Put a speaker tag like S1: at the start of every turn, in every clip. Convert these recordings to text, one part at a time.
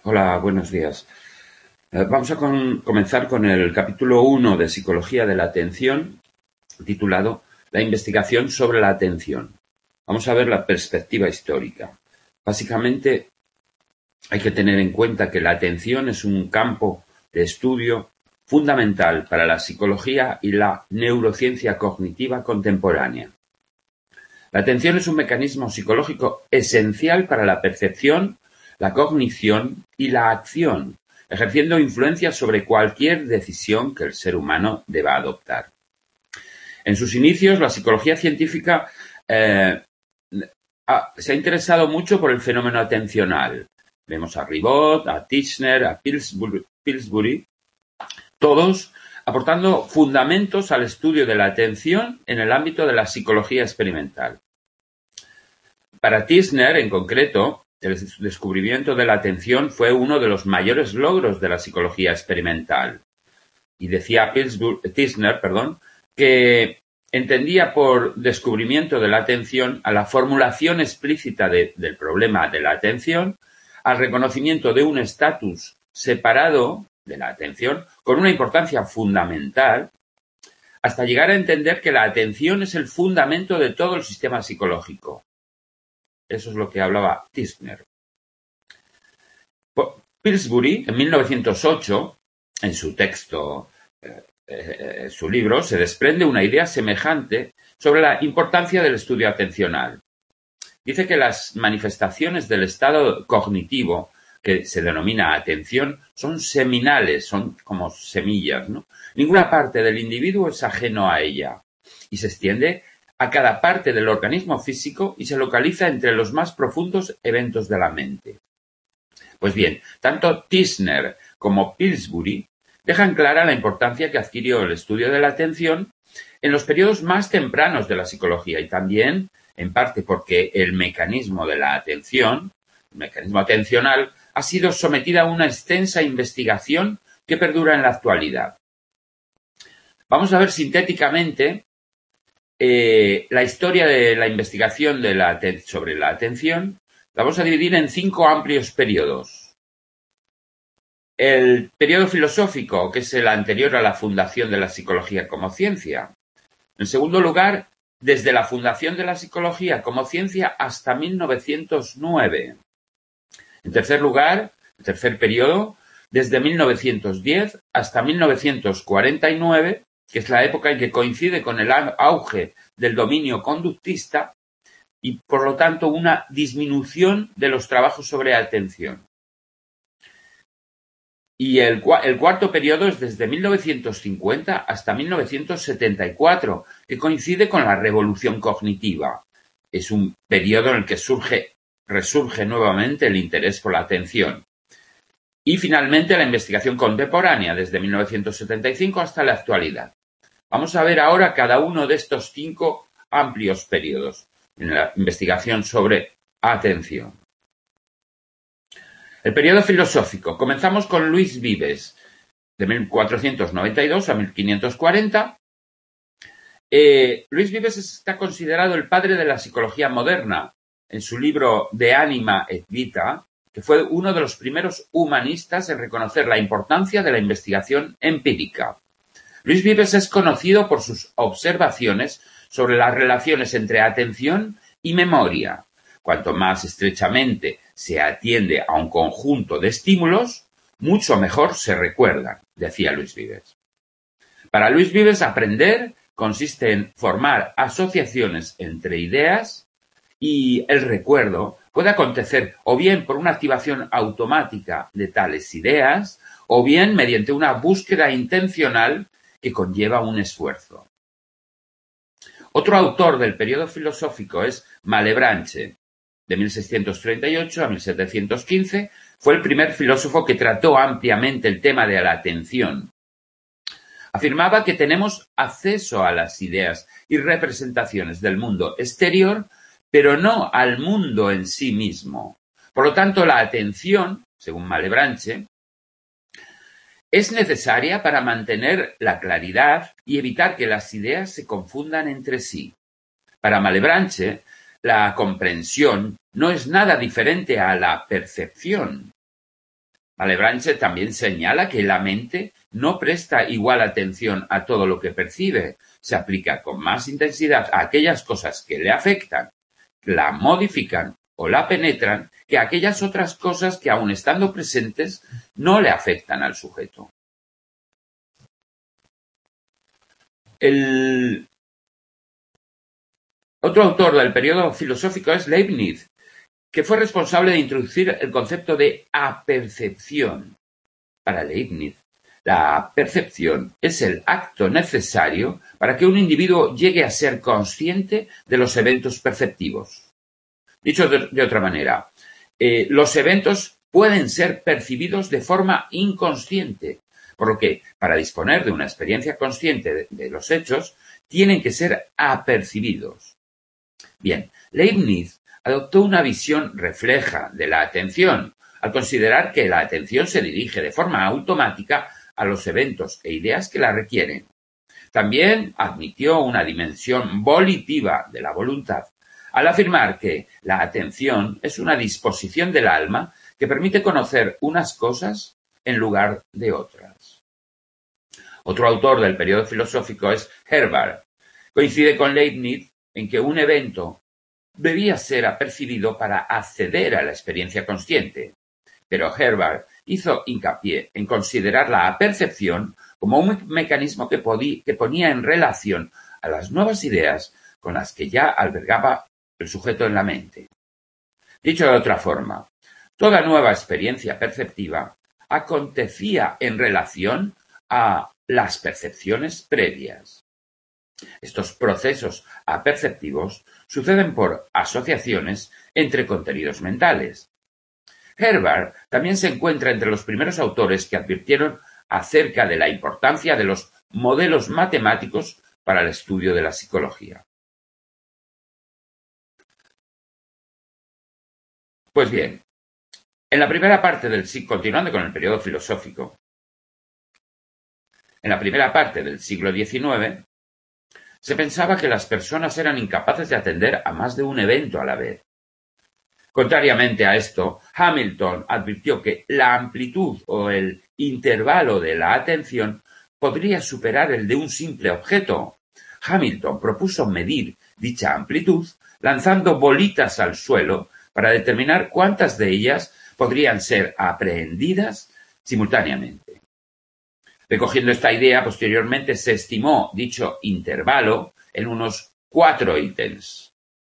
S1: Hola, buenos días. Vamos a comenzar con el capítulo 1 de Psicología de la Atención, titulado La investigación sobre la atención. Vamos a ver la perspectiva histórica. Básicamente, hay que tener en cuenta que la atención es un campo de estudio fundamental para la psicología y la neurociencia cognitiva contemporánea. La atención es un mecanismo psicológico esencial para la percepción, la cognición y la acción, ejerciendo influencia sobre cualquier decisión que el ser humano deba adoptar. En sus inicios, la psicología científica se ha interesado mucho por el fenómeno atencional. Vemos a Ribot, a Titchener, a Pillsbury, todos aportando fundamentos al estudio de la atención en el ámbito de la psicología experimental. Para Titchener, en concreto, el descubrimiento de la atención fue uno de los mayores logros de la psicología experimental. Y decía Titchener, que entendía por descubrimiento de la atención a la formulación explícita del problema de la atención, al reconocimiento de un estatus separado de la atención con una importancia fundamental, hasta llegar a entender que la atención es el fundamento de todo el sistema psicológico. Eso es lo que hablaba Titchener. Pillsbury, en 1908, en su texto, su libro, se desprende una idea semejante sobre la importancia del estudio atencional. Dice que las manifestaciones del estado cognitivo, que se denomina atención, son seminales, son como semillas, ¿no? Ninguna parte del individuo es ajeno a ella y se extiende a cada parte del organismo físico y se localiza entre los más profundos eventos de la mente. Pues bien, tanto Titchener como Pillsbury dejan clara la importancia que adquirió el estudio de la atención en los periodos más tempranos de la psicología y también, en parte porque el mecanismo de la atención, el mecanismo atencional, ha sido sometido a una extensa investigación que perdura en la actualidad. Vamos a ver sintéticamente la historia de la investigación sobre la atención. La vamos a dividir en 5 amplios periodos. El periodo filosófico, que es el anterior a la fundación de la psicología como ciencia. En segundo lugar, desde la fundación de la psicología como ciencia hasta 1909. En tercer lugar, el tercer periodo, desde 1910 hasta 1949, que es la época en que coincide con el auge del dominio conductista y, por lo tanto, una disminución de los trabajos sobre atención. Y el cuarto periodo es desde 1950 hasta 1974, que coincide con la revolución cognitiva. Es un periodo en el que resurge nuevamente el interés por la atención. Y finalmente la investigación contemporánea, desde 1975 hasta la actualidad. Vamos a ver ahora cada uno de estos 5 amplios periodos en la investigación sobre atención. El periodo filosófico. Comenzamos con Luis Vives, de 1492 a 1540. Luis Vives está considerado el padre de la psicología moderna. En su libro De Anima et Vita, que fue uno de los primeros humanistas en reconocer la importancia de la investigación empírica. Luis Vives es conocido por sus observaciones sobre las relaciones entre atención y memoria. Cuanto más estrechamente se atiende a un conjunto de estímulos, mucho mejor se recuerdan, decía Luis Vives. Para Luis Vives, aprender consiste en formar asociaciones entre ideas y el recuerdo puede acontecer o bien por una activación automática de tales ideas o bien mediante una búsqueda intencional que conlleva un esfuerzo. Otro autor del periodo filosófico es Malebranche, de 1638 a 1715, fue el primer filósofo que trató ampliamente el tema de la atención. Afirmaba que tenemos acceso a las ideas y representaciones del mundo exterior, pero no al mundo en sí mismo. Por lo tanto, la atención, según Malebranche, es necesaria para mantener la claridad y evitar que las ideas se confundan entre sí. Para Malebranche, la comprensión no es nada diferente a la percepción. Malebranche también señala que la mente no presta igual atención a todo lo que percibe, se aplica con más intensidad a aquellas cosas que le afectan, la modifican o la penetran que a aquellas otras cosas que, aun estando presentes, no le afectan al sujeto. El otro autor del periodo filosófico es Leibniz, que fue responsable de introducir el concepto de apercepción. Para Leibniz, la percepción es el acto necesario para que un individuo llegue a ser consciente de los eventos perceptivos. Dicho de otra manera, los eventos pueden ser percibidos de forma inconsciente, por lo que, para disponer de una experiencia consciente de los hechos, tienen que ser apercibidos. Bien, Leibniz adoptó una visión refleja de la atención, al considerar que la atención se dirige de forma automática a los eventos e ideas que la requieren. También admitió una dimensión volitiva de la voluntad, al afirmar que la atención es una disposición del alma que permite conocer unas cosas en lugar de otras. Otro autor del periodo filosófico es Herbart. Coincide con Leibniz en que un evento debía ser apercibido para acceder a la experiencia consciente, pero Herbart hizo hincapié en considerar la percepción como un mecanismo que ponía en relación a las nuevas ideas con las que ya albergaba el sujeto en la mente. Dicho de otra forma, toda nueva experiencia perceptiva acontecía en relación a las percepciones previas. Estos procesos aperceptivos suceden por asociaciones entre contenidos mentales. Herbart también se encuentra entre los primeros autores que advirtieron acerca de la importancia de los modelos matemáticos para el estudio de la psicología. Pues bien, en la primera parte del siglo, continuando con el periodo filosófico, en la primera parte del siglo XIX, se pensaba que las personas eran incapaces de atender a más de un evento a la vez. Contrariamente a esto, Hamilton advirtió que la amplitud o el intervalo de la atención podría superar el de un simple objeto. Hamilton propuso medir dicha amplitud lanzando bolitas al suelo para determinar cuántas de ellas podrían ser aprehendidas simultáneamente. Recogiendo esta idea, posteriormente se estimó dicho intervalo en unos 4 ítems.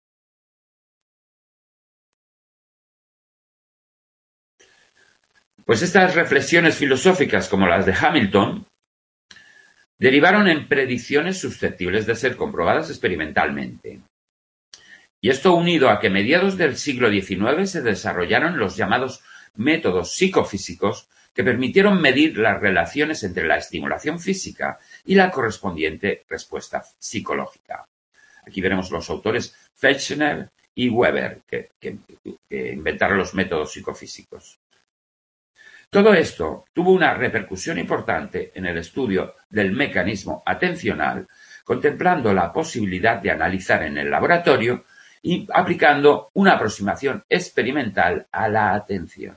S1: Pues estas reflexiones filosóficas, como las de Hamilton, derivaron en predicciones susceptibles de ser comprobadas experimentalmente. Y esto unido a que a mediados del siglo XIX se desarrollaron los llamados métodos psicofísicos que permitieron medir las relaciones entre la estimulación física y la correspondiente respuesta psicológica. Aquí veremos los autores Fechner y Weber, que inventaron los métodos psicofísicos. Todo esto tuvo una repercusión importante en el estudio del mecanismo atencional, contemplando la posibilidad de analizar en el laboratorio y aplicando una aproximación experimental a la atención.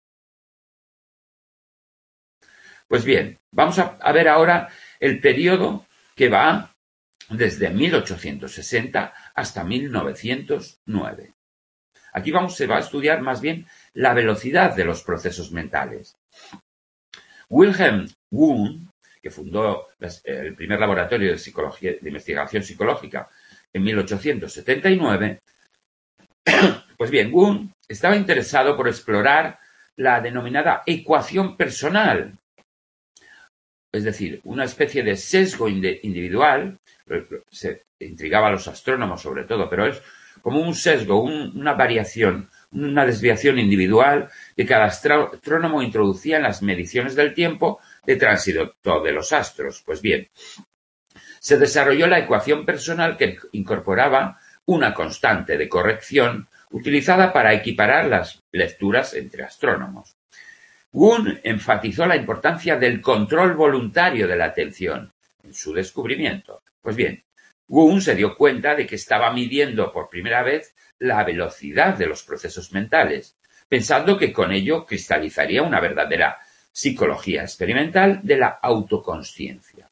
S1: Pues bien, vamos a ver ahora el periodo que va desde 1860 hasta 1909. Aquí se va a estudiar más bien la velocidad de los procesos mentales. Wilhelm Wundt, que fundó el primer laboratorio de investigación psicológica en 1879, pues bien, Wundt estaba interesado por explorar la denominada ecuación personal, es decir, una especie de sesgo individual, se intrigaba a los astrónomos sobre todo, pero es como un sesgo, una variación, una desviación individual que cada astrónomo introducía en las mediciones del tiempo de tránsito de los astros. Pues bien, se desarrolló la ecuación personal que incorporaba una constante de corrección utilizada para equiparar las lecturas entre astrónomos. Wundt enfatizó la importancia del control voluntario de la atención en su descubrimiento. Pues bien, Wundt se dio cuenta de que estaba midiendo por primera vez la velocidad de los procesos mentales, pensando que con ello cristalizaría una verdadera psicología experimental de la autoconsciencia.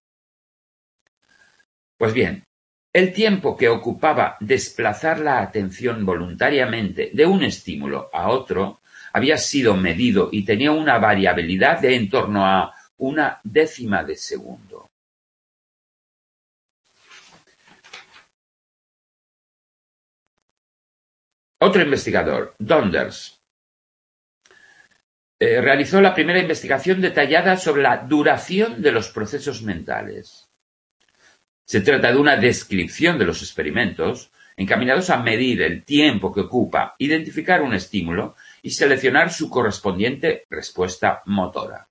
S1: Pues bien, el tiempo que ocupaba desplazar la atención voluntariamente de un estímulo a otro había sido medido y tenía una variabilidad de en torno a 1/10 de segundo. Otro investigador, Donders, realizó la primera investigación detallada sobre la duración de los procesos mentales. Se trata de una descripción de los experimentos encaminados a medir el tiempo que ocupa identificar un estímulo y seleccionar su correspondiente respuesta motora.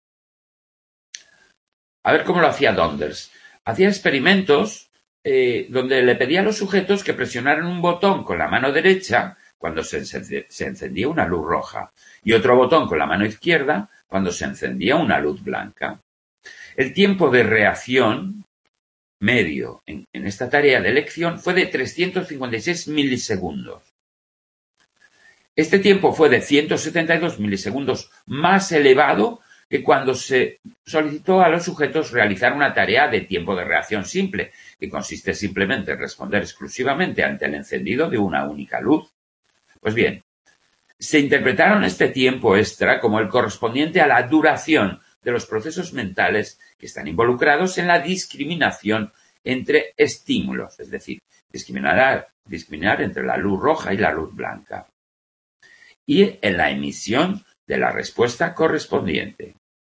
S1: A ver cómo lo hacía Donders. Hacía experimentos donde le pedía a los sujetos que presionaran un botón con la mano derecha cuando se encendía una luz roja y otro botón con la mano izquierda cuando se encendía una luz blanca. El tiempo de reacción medio en esta tarea de elección fue de 356 milisegundos. Este tiempo fue de 172 milisegundos más elevado que cuando se solicitó a los sujetos realizar una tarea de tiempo de reacción simple, que consiste simplemente en responder exclusivamente ante el encendido de una única luz. Pues bien, se interpretaron este tiempo extra como el correspondiente a la duración de los procesos mentales que están involucrados en la discriminación entre estímulos, es decir, discriminar entre la luz roja y la luz blanca, y en la emisión de la respuesta correspondiente.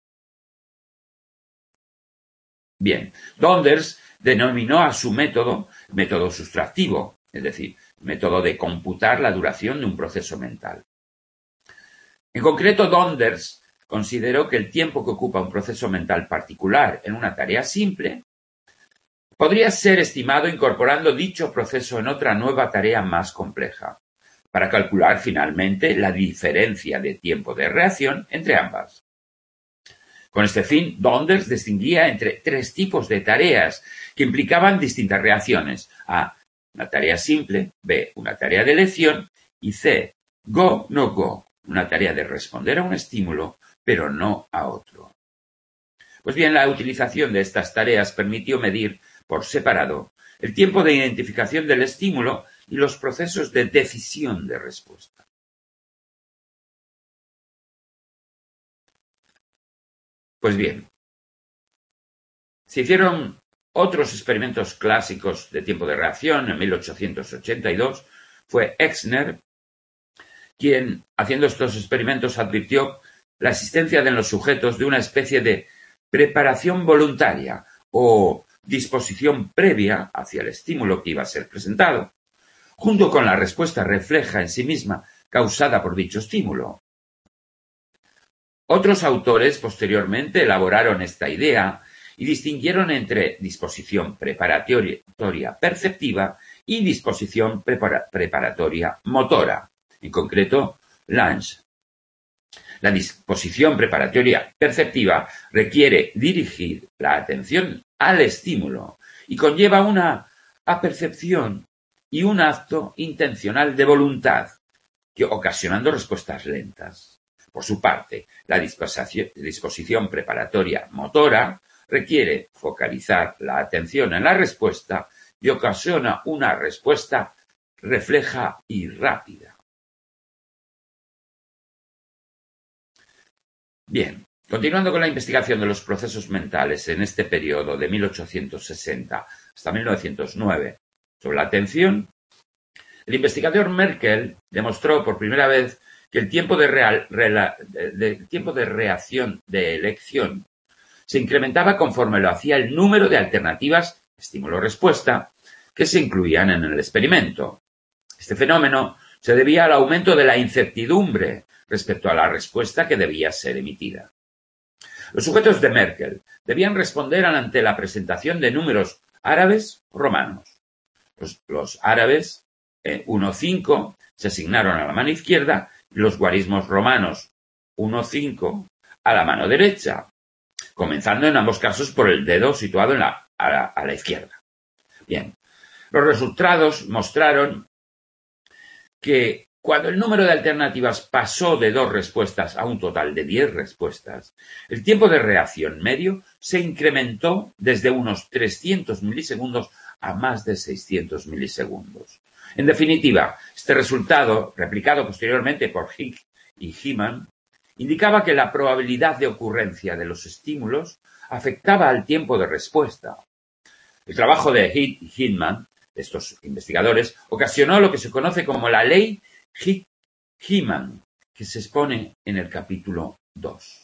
S1: Bien, Donders denominó a su método sustractivo, es decir, método de computar la duración de un proceso mental. En concreto, Donders consideró que el tiempo que ocupa un proceso mental particular en una tarea simple podría ser estimado incorporando dicho proceso en otra nueva tarea más compleja, para calcular finalmente la diferencia de tiempo de reacción entre ambas. Con este fin, Donders distinguía entre 3 tipos de tareas que implicaban distintas reacciones: A, una tarea simple; B, una tarea de elección; y C, go, no go, una tarea de responder a un estímulo, pero no a otro. Pues bien, la utilización de estas tareas permitió medir por separado el tiempo de identificación del estímulo y los procesos de decisión de respuesta. Pues bien, se hicieron otros experimentos clásicos de tiempo de reacción. En 1882 fue Exner quien, haciendo estos experimentos, advirtió la existencia en los sujetos de una especie de preparación voluntaria o disposición previa hacia el estímulo que iba a ser presentado, junto con la respuesta refleja en sí misma causada por dicho estímulo. Otros autores posteriormente elaboraron esta idea y distinguieron entre disposición preparatoria perceptiva y disposición preparatoria motora, en concreto Lange. La disposición preparatoria perceptiva requiere dirigir la atención al estímulo y conlleva una apercepción y un acto intencional de voluntad, ocasionando respuestas lentas. Por su parte, la disposición preparatoria motora requiere focalizar la atención en la respuesta y ocasiona una respuesta refleja y rápida. Bien, continuando con la investigación de los procesos mentales en este periodo de 1860 hasta 1909 sobre la atención, el investigador Merkel demostró por primera vez que el tiempo de reacción de elección se incrementaba conforme lo hacía el número de alternativas estímulo-respuesta que se incluían en el experimento. Este fenómeno se debía al aumento de la incertidumbre respecto a la respuesta que debía ser emitida. Los sujetos de Merkel debían responder ante la presentación de números árabes o romanos. Los árabes 1, 5 se asignaron a la mano izquierda y los guarismos romanos 1, 5 a la mano derecha, comenzando en ambos casos por el dedo situado a la izquierda. Bien, los resultados mostraron que Cuando el número de alternativas pasó de 2 respuestas a un total de 10 respuestas, el tiempo de reacción medio se incrementó desde unos 300 milisegundos a más de 600 milisegundos. En definitiva, este resultado, replicado posteriormente por Higgs y Hyman, indicaba que la probabilidad de ocurrencia de los estímulos afectaba al tiempo de respuesta. El trabajo de Higgs y Hyman, de estos investigadores, ocasionó lo que se conoce como la ley Higgs-Hyman, que se expone en el capítulo 2.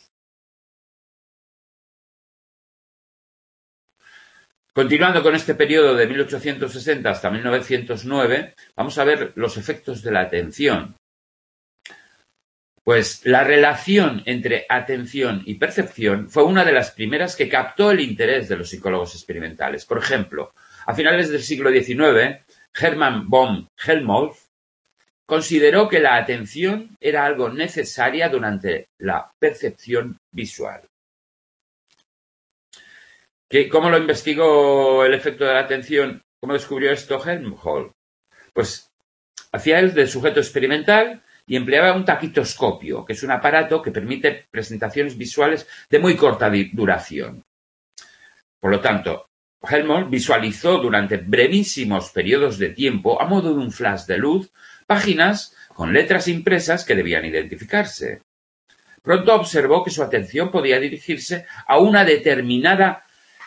S1: Continuando con este periodo de 1860 hasta 1909, vamos a ver los efectos de la atención. Pues la relación entre atención y percepción fue una de las primeras que captó el interés de los psicólogos experimentales. Por ejemplo, a finales del siglo XIX, Hermann von Helmholtz consideró que la atención era algo necesaria durante la percepción visual. ¿Cómo lo investigó el efecto de la atención? ¿Cómo descubrió esto Helmholtz? Pues hacía él de sujeto experimental y empleaba un taquitoscopio, que es un aparato que permite presentaciones visuales de muy corta duración. Por lo tanto, Helmholtz visualizó durante brevísimos periodos de tiempo, a modo de un flash de luz, páginas con letras impresas que debían identificarse. Pronto observó que su atención podía dirigirse a una determinada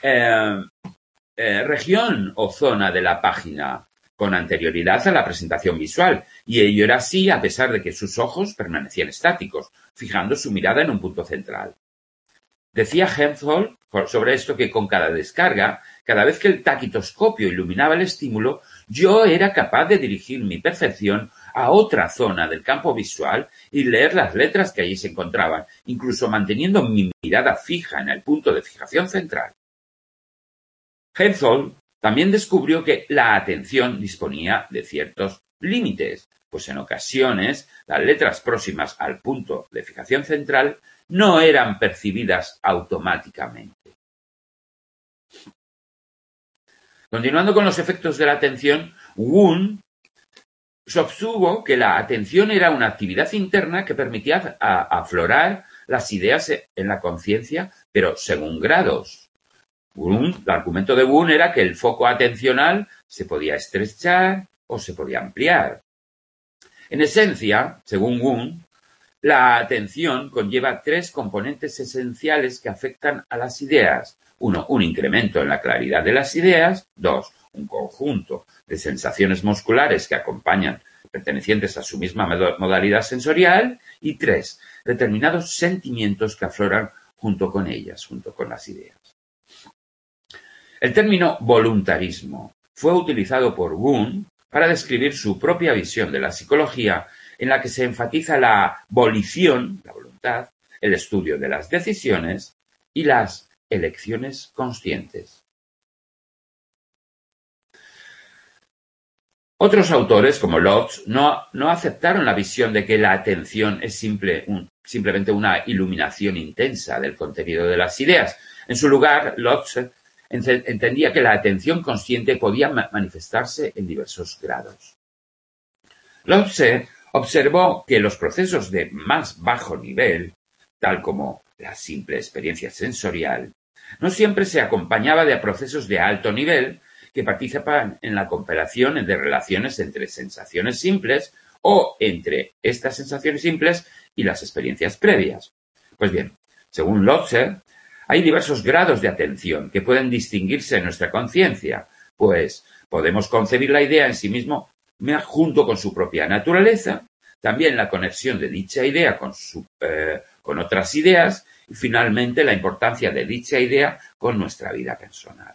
S1: región o zona de la página con anterioridad a la presentación visual, y ello era así a pesar de que sus ojos permanecían estáticos, fijando su mirada en un punto central. Decía Helmholtz sobre esto que con cada descarga, cada vez que el taquitoscopio iluminaba el estímulo, yo era capaz de dirigir mi percepción a otra zona del campo visual y leer las letras que allí se encontraban, incluso manteniendo mi mirada fija en el punto de fijación central. Helmholtz también descubrió que la atención disponía de ciertos límites, pues en ocasiones las letras próximas al punto de fijación central no eran percibidas automáticamente. Continuando con los efectos de la atención, Wundt sostuvo que la atención era una actividad interna que permitía aflorar las ideas en la conciencia, pero según grados. El argumento de Wundt era que el foco atencional se podía estrechar o se podía ampliar. En esencia, según Wundt, la atención conlleva 3 componentes esenciales que afectan a las ideas. 1, un incremento en la claridad de las ideas. 2, un conjunto de sensaciones musculares que acompañan pertenecientes a su misma modalidad sensorial. Y 3, determinados sentimientos que afloran junto con ellas, junto con las ideas. El término voluntarismo fue utilizado por Wundt para describir su propia visión de la psicología, en la que se enfatiza la volición, la voluntad, el estudio de las decisiones y las elecciones conscientes. Otros autores, como Lotz, no aceptaron la visión de que la atención es simplemente una iluminación intensa del contenido de las ideas. En su lugar, Lotz entendía que la atención consciente podía manifestarse en diversos grados. Lotz observó que los procesos de más bajo nivel, tal como la simple experiencia sensorial, no siempre se acompañaba de procesos de alto nivel que participan en la comparación de relaciones entre sensaciones simples o entre estas sensaciones simples y las experiencias previas. Pues bien, según Lotz, hay diversos grados de atención que pueden distinguirse en nuestra conciencia, pues podemos concebir la idea en sí mismo junto con su propia naturaleza, también la conexión de dicha idea con otras ideas y finalmente la importancia de dicha idea con nuestra vida personal.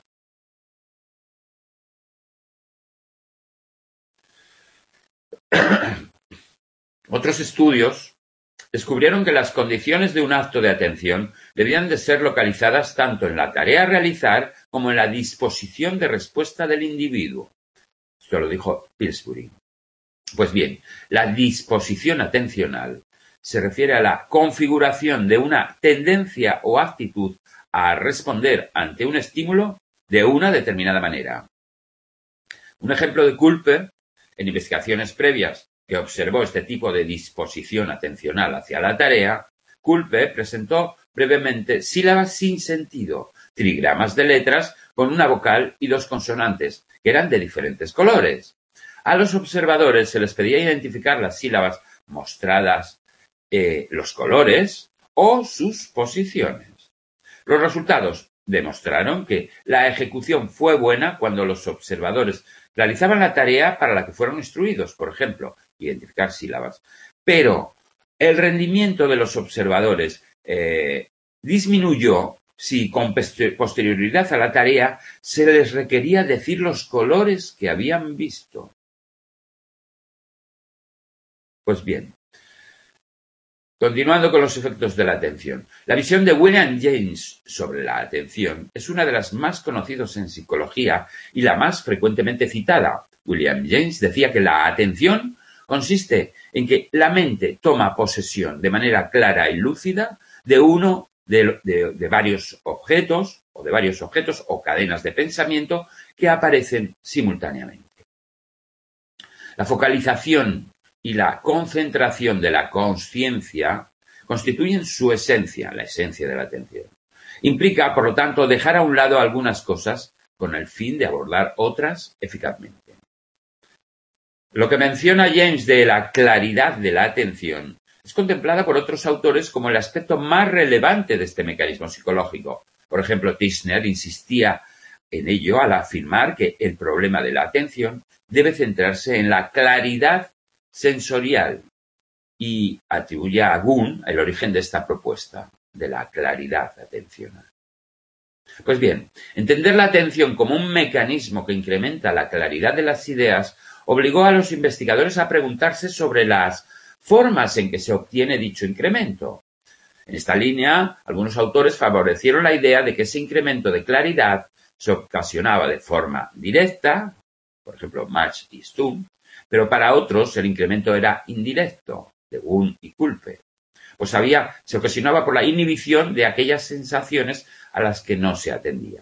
S1: Otros estudios descubrieron que las condiciones de un acto de atención debían de ser localizadas tanto en la tarea a realizar como en la disposición de respuesta del individuo. Esto lo dijo Pillsbury. Pues bien, la disposición atencional se refiere a la configuración de una tendencia o actitud a responder ante un estímulo de una determinada manera. Un ejemplo de Culper, en investigaciones previas que observó este tipo de disposición atencional hacia la tarea, Kulpe presentó brevemente sílabas sin sentido, trigramas de letras con una vocal y dos consonantes, que eran de diferentes colores. A los observadores se les pedía identificar las sílabas mostradas, los colores o sus posiciones. Los resultados demostraron que la ejecución fue buena cuando los observadores realizaban la tarea para la que fueron instruidos, por ejemplo, identificar sílabas. Pero el rendimiento de los observadores disminuyó si con posterioridad a la tarea se les requería decir los colores que habían visto. Pues bien, continuando con los efectos de la atención. La visión de William James sobre la atención es una de las más conocidas en psicología y la más frecuentemente citada. William James decía que la atención consiste en que la mente toma posesión de manera clara y lúcida de uno de varios objetos o cadenas de pensamiento que aparecen simultáneamente. La focalización y la concentración de la consciencia constituyen su esencia, la esencia de la atención. Implica, por lo tanto, dejar a un lado algunas cosas con el fin de abordar otras eficazmente. Lo que menciona James de la claridad de la atención es contemplada por otros autores como el aspecto más relevante de este mecanismo psicológico. Por ejemplo, Tishner insistía en ello al afirmar que el problema de la atención debe centrarse en la claridad sensorial y atribuye a Gunn el origen de esta propuesta de la claridad atencional. Pues bien, entender la atención como un mecanismo que incrementa la claridad de las ideas obligó a los investigadores a preguntarse sobre las formas en que se obtiene dicho incremento. En esta línea, algunos autores favorecieron la idea de que ese incremento de claridad se ocasionaba de forma directa, por ejemplo, March y Stum, pero para otros el incremento era indirecto, de Gunn y Kulpe, pues se ocasionaba por la inhibición de aquellas sensaciones a las que no se atendía.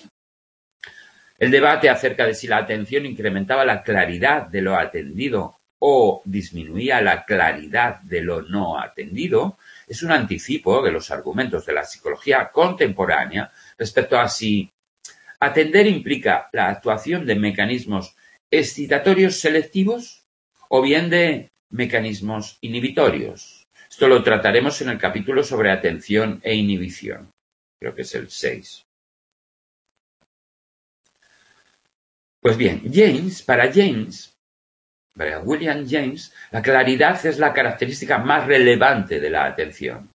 S1: El debate acerca de si la atención incrementaba la claridad de lo atendido o disminuía la claridad de lo no atendido es un anticipo de los argumentos de la psicología contemporánea respecto a si atender implica la actuación de mecanismos excitatorios selectivos o bien de mecanismos inhibitorios. Esto lo trataremos en el capítulo sobre atención e inhibición. Creo que es el 6. Pues bien, para William James, la claridad es la característica más relevante de la atención.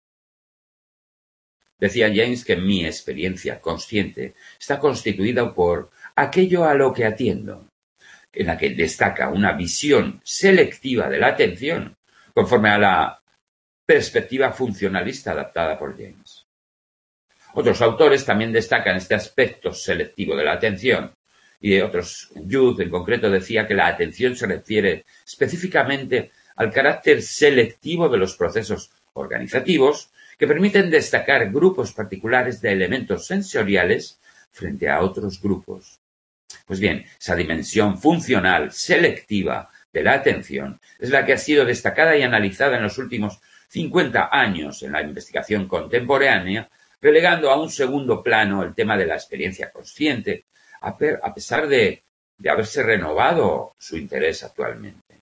S1: Decía James que mi experiencia consciente está constituida por aquello a lo que atiendo, en la que destaca una visión selectiva de la atención, conforme a la perspectiva funcionalista adaptada por James. Otros autores también destacan este aspecto selectivo de la atención, y otros, Youth en concreto, decía que la atención se refiere específicamente al carácter selectivo de los procesos organizativos que permiten destacar grupos particulares de elementos sensoriales frente a otros grupos. Pues bien, esa dimensión funcional selectiva de la atención es la que ha sido destacada y analizada en los últimos 50 años en la investigación contemporánea, relegando a un segundo plano el tema de la experiencia consciente, a pesar de haberse renovado su interés actualmente.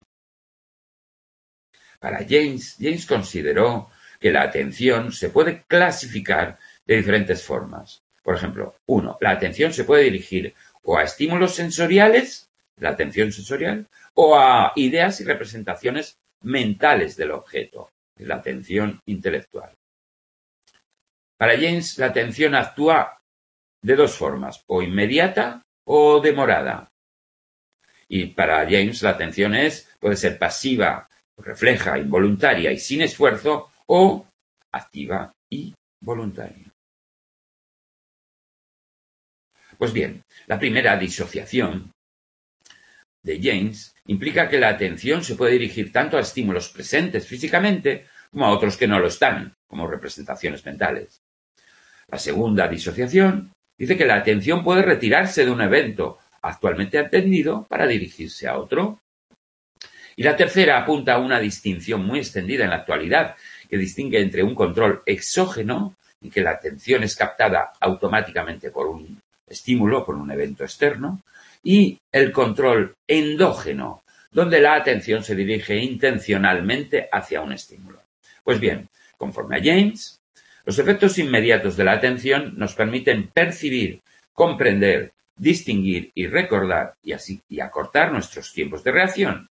S1: Para James consideró que la atención se puede clasificar de diferentes formas. Por ejemplo, 1. La atención se puede dirigir o a estímulos sensoriales, la atención sensorial, o a ideas y representaciones mentales del objeto, la atención intelectual. Para James, la atención actúa de dos formas, o inmediata o demorada. Y para James la atención puede ser pasiva, refleja, involuntaria y sin esfuerzo, o activa y voluntaria. Pues bien, la primera disociación de James implica que la atención se puede dirigir tanto a estímulos presentes físicamente como a otros que no lo están, como representaciones mentales. La segunda disociación dice que la atención puede retirarse de un evento actualmente atendido para dirigirse a otro. Y la tercera apunta a una distinción muy extendida en la actualidad, que distingue entre un control exógeno, en que la atención es captada automáticamente por un estímulo, por un evento externo, y el control endógeno, donde la atención se dirige intencionalmente hacia un estímulo. Pues bien, conforme a James, los efectos inmediatos de la atención nos permiten percibir, comprender, distinguir y recordar y acortar nuestros tiempos de reacción.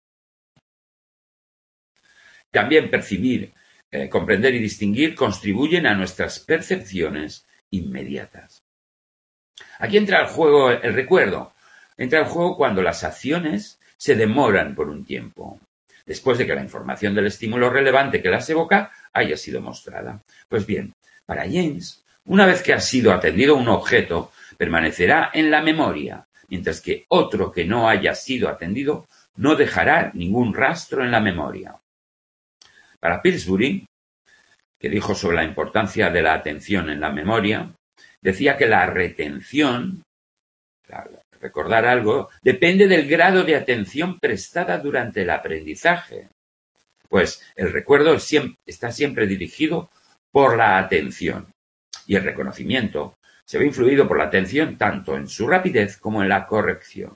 S1: También percibir, comprender y distinguir contribuyen a nuestras percepciones inmediatas. Aquí entra el juego el recuerdo. Entra el juego cuando las acciones se demoran por un tiempo, después de que la información del estímulo relevante que las evoca haya sido mostrada. Pues bien, para James, una vez que ha sido atendido un objeto, permanecerá en la memoria, mientras que otro que no haya sido atendido no dejará ningún rastro en la memoria. Para Pillsbury, que dijo sobre la importancia de la atención en la memoria, decía que la retención, recordar algo, depende del grado de atención prestada durante el aprendizaje. Pues el recuerdo está siempre dirigido por la atención y el reconocimiento se ve influido por la atención tanto en su rapidez como en la corrección.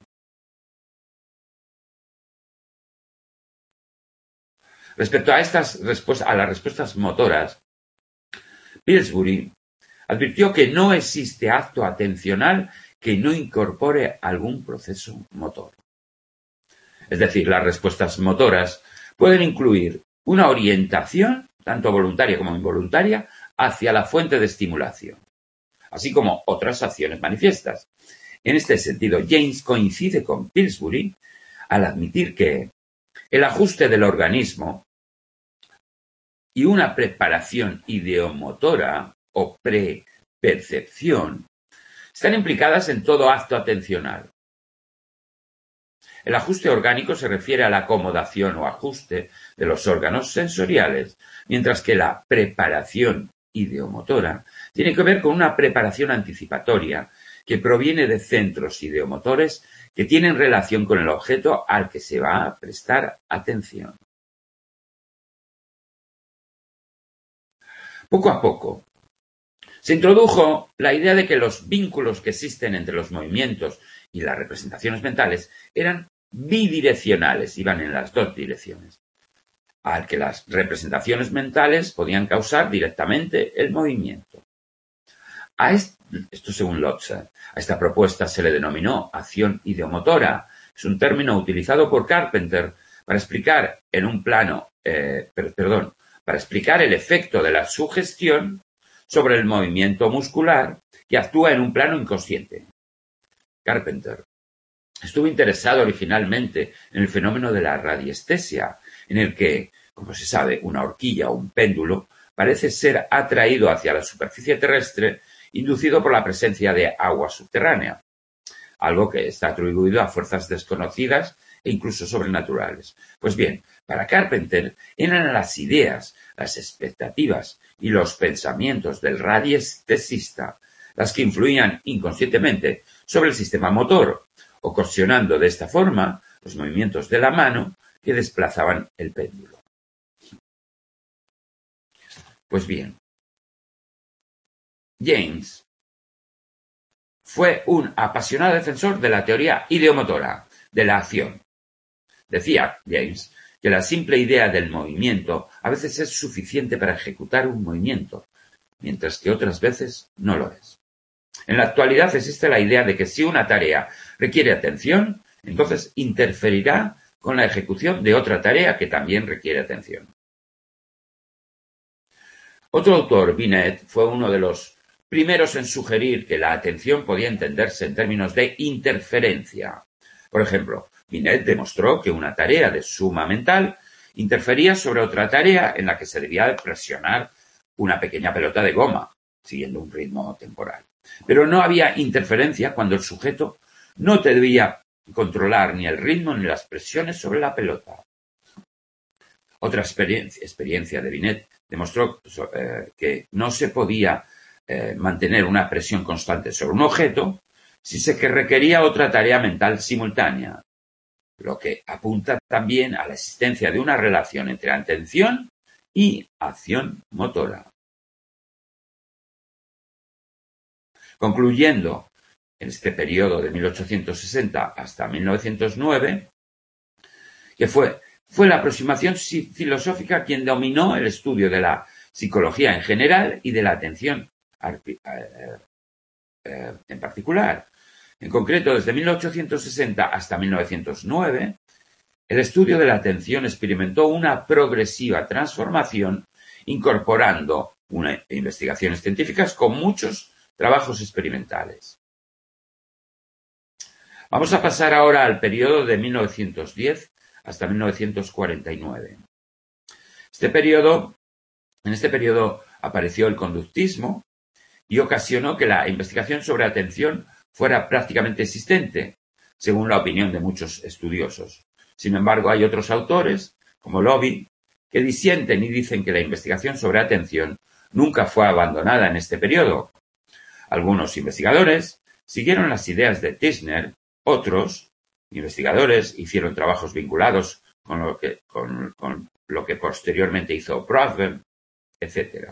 S1: Respecto a las respuestas motoras, Pillsbury advirtió que no existe acto atencional que no incorpore algún proceso motor. Es decir, las respuestas motoras pueden incluir una orientación, tanto voluntaria como involuntaria, hacia la fuente de estimulación, así como otras acciones manifiestas. En este sentido, James coincide con Pillsbury al admitir que el ajuste del organismo y una preparación ideomotora o prepercepción están implicadas en todo acto atencional. El ajuste orgánico se refiere a la acomodación o ajuste de los órganos sensoriales, mientras que la preparación ideomotora tiene que ver con una preparación anticipatoria que proviene de centros ideomotores que tienen relación con el objeto al que se va a prestar atención. Poco a poco, se introdujo la idea de que los vínculos que existen entre los movimientos y las representaciones mentales eran bidireccionales, iban en las dos direcciones, al que las representaciones mentales podían causar directamente el movimiento. Esto según Lotzer. A esta propuesta se le denominó acción ideomotora. Es un término utilizado por Carpenter para explicar para explicar el efecto de la sugestión sobre el movimiento muscular que actúa en un plano inconsciente. Carpenter estuvo interesado originalmente en el fenómeno de la radiestesia, en el que, como se sabe, una horquilla o un péndulo parece ser atraído hacia la superficie terrestre inducido por la presencia de agua subterránea, algo que está atribuido a fuerzas desconocidas e incluso sobrenaturales. Pues bien, para Carpenter eran las ideas, las expectativas y los pensamientos del radiestesista las que influían inconscientemente sobre el sistema motor, ocasionando de esta forma los movimientos de la mano que desplazaban el péndulo. Pues bien, James fue un apasionado defensor de la teoría ideomotora, de la acción. Decía James que la simple idea del movimiento a veces es suficiente para ejecutar un movimiento, mientras que otras veces no lo es. En la actualidad existe la idea de que si una tarea requiere atención, entonces interferirá con la ejecución de otra tarea que también requiere atención. Otro autor, Binet, fue uno de los primeros en sugerir que la atención podía entenderse en términos de interferencia. Por ejemplo, Binet demostró que una tarea de suma mental interfería sobre otra tarea en la que se debía presionar una pequeña pelota de goma, siguiendo un ritmo temporal. Pero no había interferencia cuando el sujeto no debía controlar ni el ritmo ni las presiones sobre la pelota. Otra experiencia de Binet demostró que no se podía mantener una presión constante sobre un objeto si se requería otra tarea mental simultánea. lo que apunta también a la existencia de una relación entre atención y acción motora. Concluyendo, en este periodo de 1860 hasta 1909, que fue la aproximación filosófica quien dominó el estudio de la psicología en general y de la atención en particular. En concreto, desde 1860 hasta 1909, el estudio de la atención experimentó una progresiva transformación incorporando investigaciones científicas con muchos trabajos experimentales. Vamos a pasar ahora al periodo de 1910 hasta 1949. En este periodo apareció el conductismo y ocasionó que la investigación sobre atención fuera prácticamente existente, según la opinión de muchos estudiosos. Sin embargo, hay otros autores, como Lobby, que disienten y dicen que la investigación sobre atención nunca fue abandonada en este periodo. Algunos investigadores siguieron las ideas de Tishner, otros investigadores hicieron trabajos vinculados con lo que posteriormente hizo Broadbent, etc.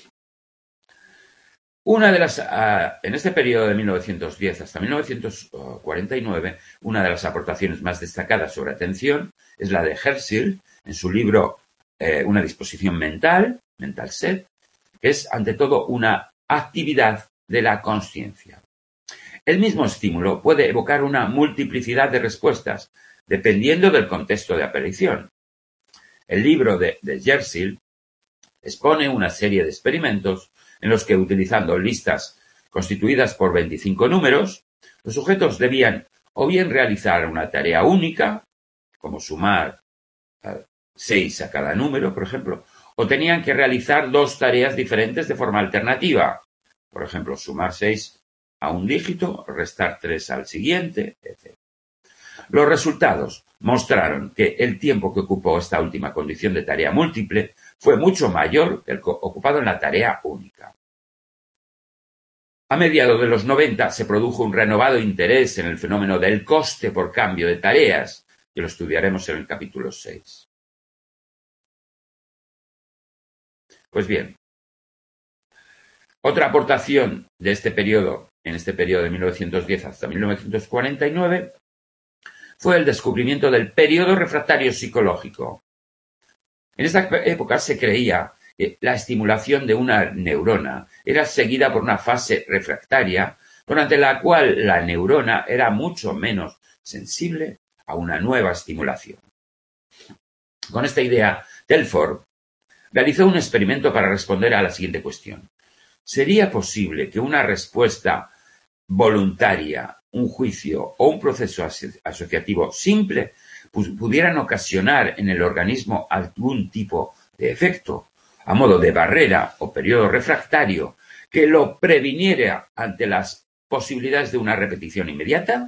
S1: En este periodo de 1910 hasta 1949, una de las aportaciones más destacadas sobre atención es la de Herschel en su libro Una disposición mental set, que es ante todo una actividad de la consciencia. El mismo estímulo puede evocar una multiplicidad de respuestas, dependiendo del contexto de aparición. El libro de Herschel expone una serie de experimentos en los que, utilizando listas constituidas por 25 números, los sujetos debían o bien realizar una tarea única, como sumar 6 a cada número, por ejemplo, o tenían que realizar dos tareas diferentes de forma alternativa, por ejemplo, sumar 6 a un dígito, restar 3 al siguiente, etc. Los resultados mostraron que el tiempo que ocupó esta última condición de tarea múltiple fue mucho mayor que el ocupado en la tarea única. A mediados de los 90 se produjo un renovado interés en el fenómeno del coste por cambio de tareas, que lo estudiaremos en el capítulo 6. Pues bien, otra aportación de este periodo, en este periodo de 1910 hasta 1949, fue el descubrimiento del periodo refractario psicológico. En esta época se creía que la estimulación de una neurona era seguida por una fase refractaria durante la cual la neurona era mucho menos sensible a una nueva estimulación. Con esta idea, Telford realizó un experimento para responder a la siguiente cuestión. ¿Sería posible que una respuesta voluntaria, un juicio o un proceso asociativo simple pudieran ocasionar en el organismo algún tipo de efecto, a modo de barrera o periodo refractario, que lo previniera ante las posibilidades de una repetición inmediata?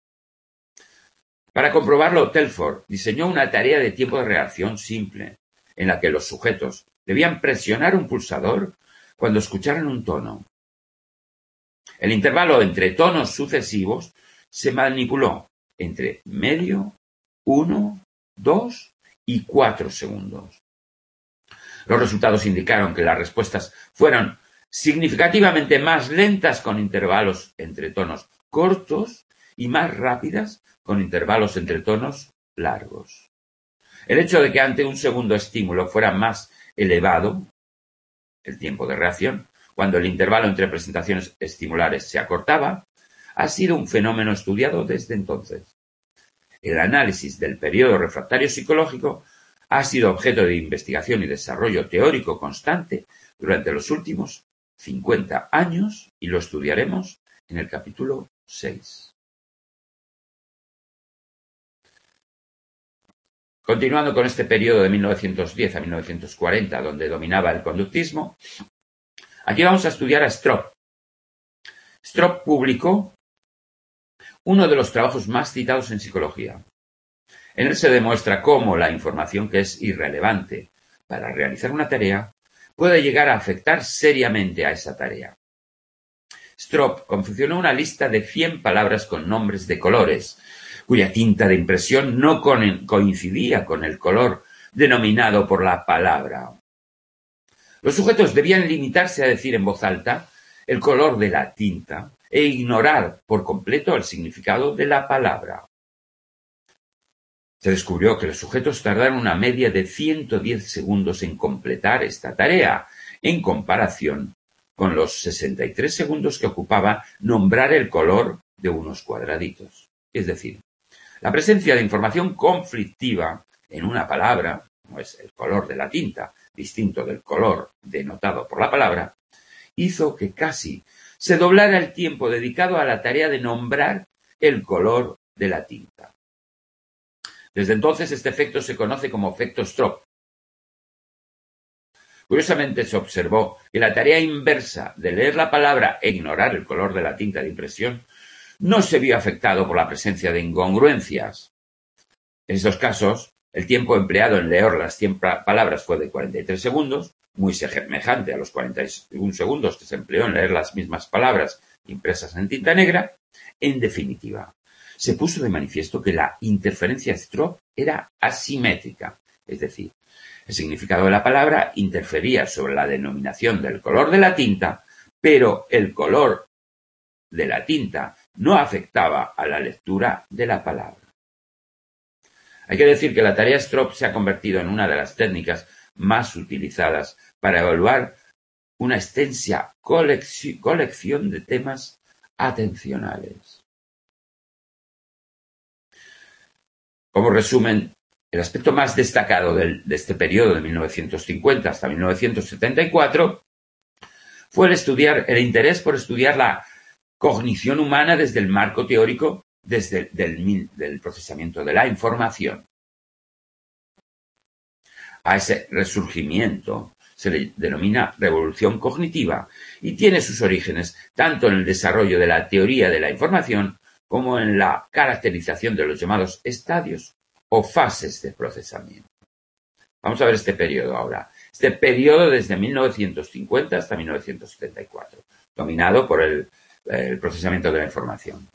S1: Para comprobarlo, Telford diseñó una tarea de tiempo de reacción simple, en la que los sujetos debían presionar un pulsador cuando escucharan un tono. El intervalo entre tonos sucesivos se manipuló entre medio, 1, 2 y 4 segundos. Los resultados indicaron que las respuestas fueron significativamente más lentas con intervalos entre tonos cortos y más rápidas con intervalos entre tonos largos. El hecho de que ante un segundo estímulo fuera más elevado el tiempo de reacción, cuando el intervalo entre presentaciones estimulares se acortaba, ha sido un fenómeno estudiado desde entonces. El análisis del periodo refractario psicológico ha sido objeto de investigación y desarrollo teórico constante durante los últimos 50 años y lo estudiaremos en el capítulo 6. Continuando con este periodo de 1910 a 1940, donde dominaba el conductismo, aquí vamos a estudiar a Stroop. Stroop publicó uno de los trabajos más citados en psicología. En él se demuestra cómo la información que es irrelevante para realizar una tarea puede llegar a afectar seriamente a esa tarea. Stroop confeccionó una lista de 100 palabras con nombres de colores, cuya tinta de impresión no coincidía con el color denominado por la palabra. Los sujetos debían limitarse a decir en voz alta el color de la tinta e ignorar por completo el significado de la palabra. Se descubrió que los sujetos tardaron una media de 110 segundos en completar esta tarea, en comparación con los 63 segundos que ocupaba nombrar el color de unos cuadraditos. Es decir, la presencia de información conflictiva en una palabra, como es el color de la tinta, distinto del color denotado por la palabra, hizo que casi se doblara el tiempo dedicado a la tarea de nombrar el color de la tinta. Desde entonces este efecto se conoce como efecto Stroop. Curiosamente se observó que la tarea inversa de leer la palabra e ignorar el color de la tinta de impresión no se vio afectado por la presencia de incongruencias. En estos casos, el tiempo empleado en leer las 100 palabras fue de 43 segundos, muy semejante a los 41 segundos que se empleó en leer las mismas palabras impresas en tinta negra. En definitiva, se puso de manifiesto que la interferencia Stroop era asimétrica, es decir, el significado de la palabra interfería sobre la denominación del color de la tinta, pero el color de la tinta no afectaba a la lectura de la palabra. Hay que decir que la tarea Stroop se ha convertido en una de las técnicas más utilizadas para evaluar una extensa colección de temas atencionales. Como resumen, el aspecto más destacado de este periodo de 1950 hasta 1974 fue el interés por estudiar la cognición humana desde el marco teórico del procesamiento de la información. A ese resurgimiento se le denomina revolución cognitiva y tiene sus orígenes tanto en el desarrollo de la teoría de la información como en la caracterización de los llamados estadios o fases de procesamiento. Vamos a ver este periodo ahora. Este periodo desde 1950 hasta 1974, dominado por el procesamiento de la información.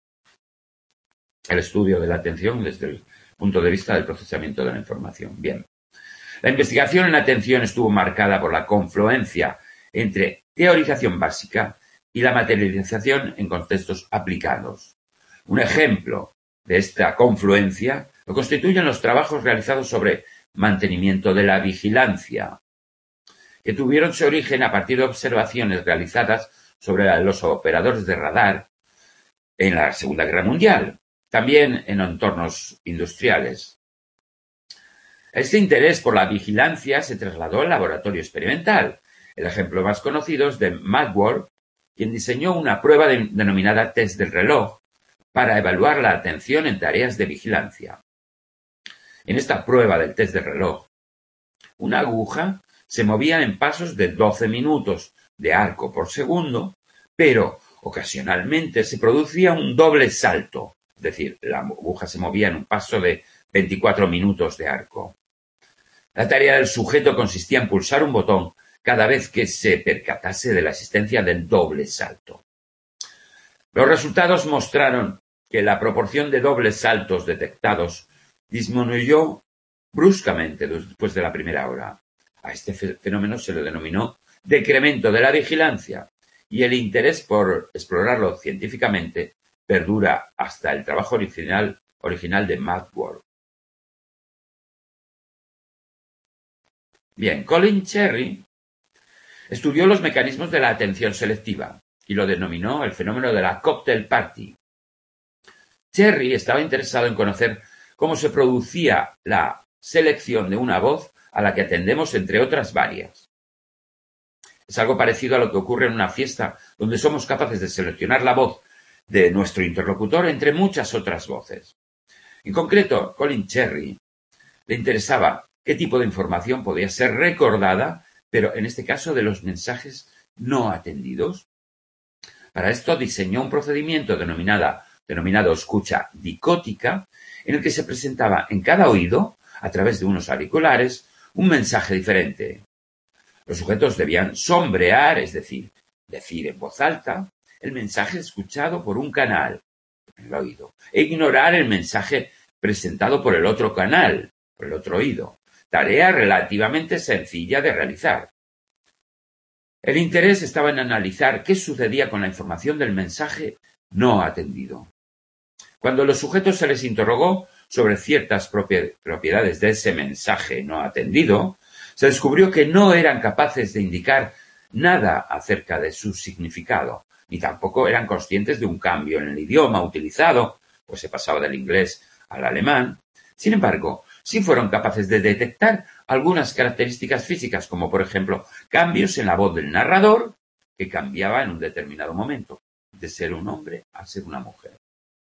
S1: El estudio de la atención desde el punto de vista del procesamiento de la información. Bien. La investigación en atención estuvo marcada por la confluencia entre teorización básica y la materialización en contextos aplicados. Un ejemplo de esta confluencia lo constituyen los trabajos realizados sobre mantenimiento de la vigilancia, que tuvieron su origen a partir de observaciones realizadas sobre los operadores de radar en la Segunda Guerra Mundial, también en entornos industriales. Este interés por la vigilancia se trasladó al laboratorio experimental. El ejemplo más conocido es de Maxwell, quien diseñó una prueba denominada test del reloj para evaluar la atención en tareas de vigilancia. En esta prueba del test del reloj, una aguja se movía en pasos de 12 minutos de arco por segundo, pero ocasionalmente se producía un doble salto, es decir, la aguja se movía en un paso de 24 minutos de arco. La tarea del sujeto consistía en pulsar un botón cada vez que se percatase de la existencia del doble salto. Los resultados mostraron que la proporción de dobles saltos detectados disminuyó bruscamente después de la primera hora. A este fenómeno se le denominó decremento de la vigilancia y el interés por explorarlo científicamente perdura hasta el trabajo original de Maxwell. Bien, Colin Cherry estudió los mecanismos de la atención selectiva y lo denominó el fenómeno de la cocktail party. Cherry estaba interesado en conocer cómo se producía la selección de una voz a la que atendemos entre otras varias. Es algo parecido a lo que ocurre en una fiesta donde somos capaces de seleccionar la voz de nuestro interlocutor entre muchas otras voces. En concreto, Colin Cherry le interesaba qué tipo de información podía ser recordada, pero en este caso de los mensajes no atendidos. Para esto diseñó un procedimiento denominado escucha dicótica, en el que se presentaba en cada oído, a través de unos auriculares, un mensaje diferente. Los sujetos debían sombrear, es decir en voz alta, el mensaje escuchado por un canal, en el oído, e ignorar el mensaje presentado por el otro canal, por el otro oído. Tarea relativamente sencilla de realizar. El interés estaba en analizar qué sucedía con la información del mensaje no atendido. Cuando a los sujetos se les interrogó sobre ciertas propiedades de ese mensaje no atendido, se descubrió que no eran capaces de indicar nada acerca de su significado, ni tampoco eran conscientes de un cambio en el idioma utilizado, pues se pasaba del inglés al alemán. Sin embargo, sí fueron capaces de detectar algunas características físicas, como por ejemplo cambios en la voz del narrador, que cambiaba en un determinado momento, de ser un hombre a ser una mujer.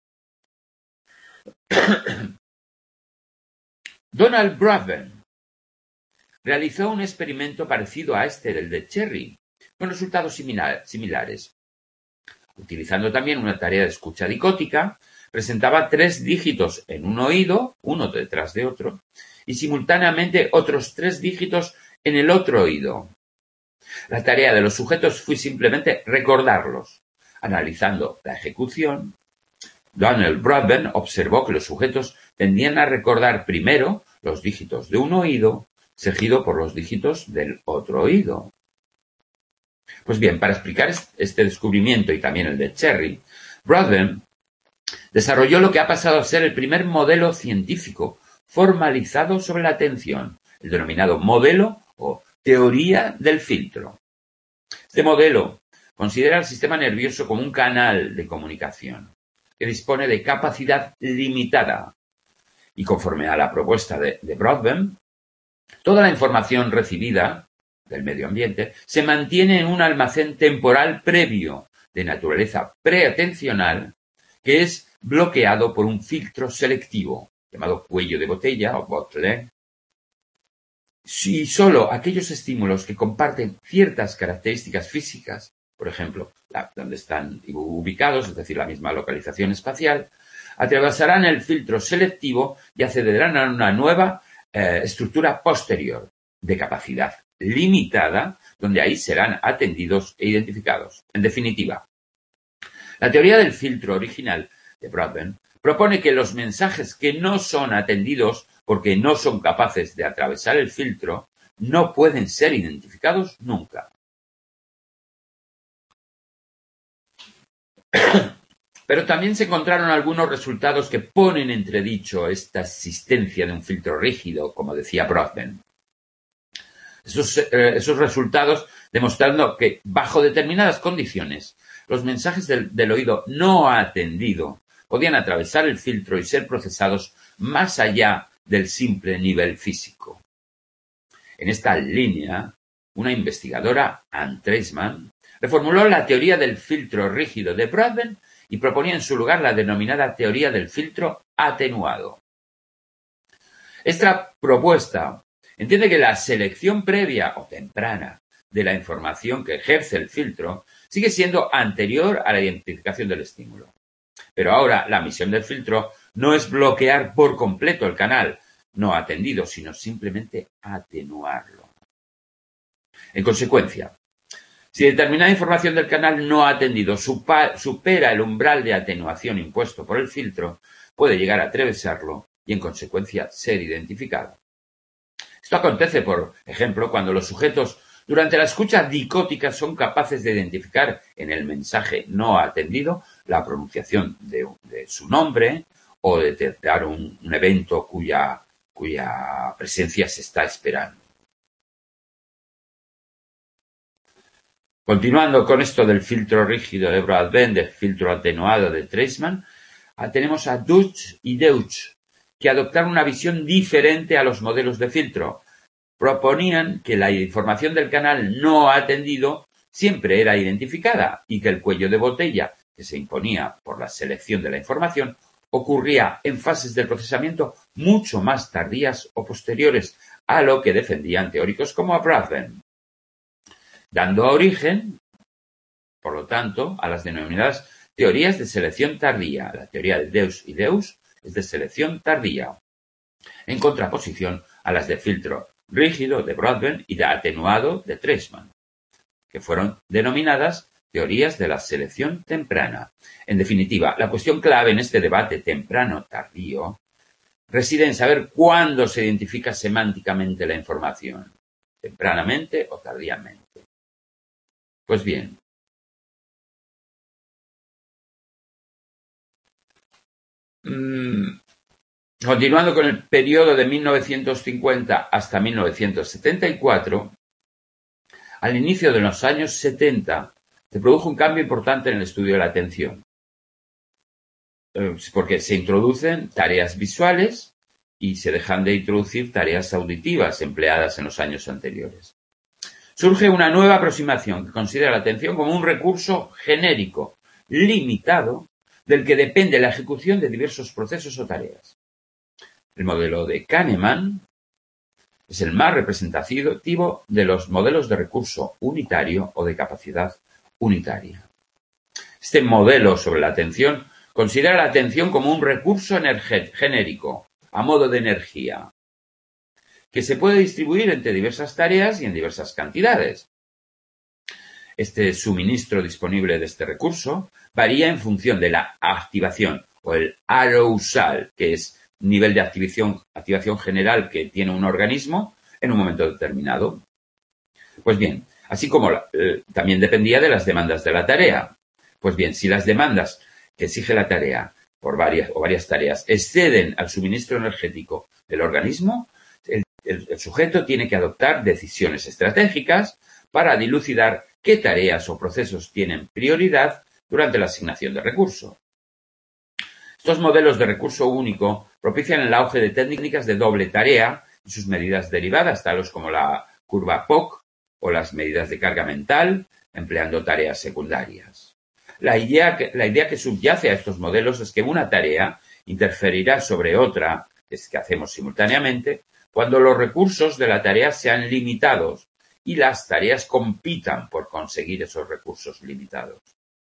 S1: Donald Broadbent realizó un experimento parecido a este del de Cherry, con resultados similares. Utilizando también una tarea de escucha dicótica, presentaba 3 dígitos en un oído, uno detrás de otro, y simultáneamente otros 3 dígitos en el otro oído. La tarea de los sujetos fue simplemente recordarlos. Analizando la ejecución, Donald Broadbent observó que los sujetos tendían a recordar primero los dígitos de un oído, seguido por los dígitos del otro oído. Pues bien, para explicar este descubrimiento y también el de Cherry, Broadbent desarrolló lo que ha pasado a ser el primer modelo científico formalizado sobre la atención, el denominado modelo o teoría del filtro. Este modelo considera al sistema nervioso como un canal de comunicación que dispone de capacidad limitada y, conforme a la propuesta de Broadbent, toda la información recibida del medio ambiente se mantiene en un almacén temporal previo de naturaleza preatencional que es bloqueado por un filtro selectivo llamado cuello de botella o bottle. Si solo aquellos estímulos que comparten ciertas características físicas, por ejemplo, donde están ubicados, es decir, la misma localización espacial, atravesarán el filtro selectivo y accederán a una nueva estructura posterior de capacidad limitada, donde ahí serán atendidos e identificados. En definitiva, la teoría del filtro original de Broadbent propone que los mensajes que no son atendidos porque no son capaces de atravesar el filtro no pueden ser identificados nunca. Pero también se encontraron algunos resultados que ponen en entredicho esta existencia de un filtro rígido, como decía Broadbent. Esos resultados demostrando que, bajo determinadas condiciones, los mensajes del oído no atendido podían atravesar el filtro y ser procesados más allá del simple nivel físico. En esta línea, una investigadora, Ann Treisman, reformuló la teoría del filtro rígido de Broadbent y proponía en su lugar la denominada teoría del filtro atenuado. Esta propuesta entiende que la selección previa o temprana de la información que ejerce el filtro sigue siendo anterior a la identificación del estímulo. Pero ahora la misión del filtro no es bloquear por completo el canal no atendido, sino simplemente atenuarlo. En consecuencia, si determinada información del canal no atendido supera el umbral de atenuación impuesto por el filtro, puede llegar a atravesarlo y, en consecuencia, ser identificado. Esto acontece, por ejemplo, cuando los sujetos durante la escucha dicótica son capaces de identificar en el mensaje no atendido la pronunciación de su nombre o de detectar un evento cuya presencia se está esperando. Continuando con esto del filtro rígido de Broadbent, del filtro atenuado de Treisman, tenemos a Deutsch y Deutsch, que adoptaron una visión diferente a los modelos de filtro. Proponían que la información del canal no atendido siempre era identificada y que el cuello de botella, que se imponía por la selección de la información, ocurría en fases del procesamiento mucho más tardías o posteriores a lo que defendían teóricos como Broadbent, dando origen, por lo tanto, a las denominadas teorías de selección tardía. La teoría de Deutsch y Deutsch es de selección tardía, en contraposición a las de filtro rígido de Broadbent y de atenuado de Treisman, que fueron denominadas teorías de la selección temprana. En definitiva, la cuestión clave en este debate temprano-tardío reside en saber cuándo se identifica semánticamente la información, tempranamente o tardíamente. Pues bien, continuando con el periodo de 1950 hasta 1974, al inicio de los años 70 se produjo un cambio importante en el estudio de la atención, porque se introducen tareas visuales y se dejan de introducir tareas auditivas empleadas en los años anteriores. Surge una nueva aproximación que considera la atención como un recurso genérico, limitado, del que depende la ejecución de diversos procesos o tareas. El modelo de Kahneman es el más representativo de los modelos de recurso unitario o de capacidad unitaria. Este modelo sobre la atención considera la atención como un recurso genérico, a modo de energía, que se puede distribuir entre diversas tareas y en diversas cantidades. Este suministro disponible de este recurso varía en función de la activación o el arousal, que es nivel de activación general que tiene un organismo en un momento determinado. Pues bien, así como también dependía de las demandas de la tarea. Pues bien, si las demandas que exige la tarea por varias tareas exceden al suministro energético del organismo, el sujeto tiene que adoptar decisiones estratégicas para dilucidar qué tareas o procesos tienen prioridad durante la asignación de recursos. Estos modelos de recurso único propician el auge de técnicas de doble tarea y sus medidas derivadas, tales como la curva POC o las medidas de carga mental, empleando tareas secundarias. La idea que subyace a estos modelos es que una tarea interferirá sobre otra, que hacemos simultáneamente, cuando los recursos de la tarea sean limitados y las tareas compitan por conseguir esos recursos limitados.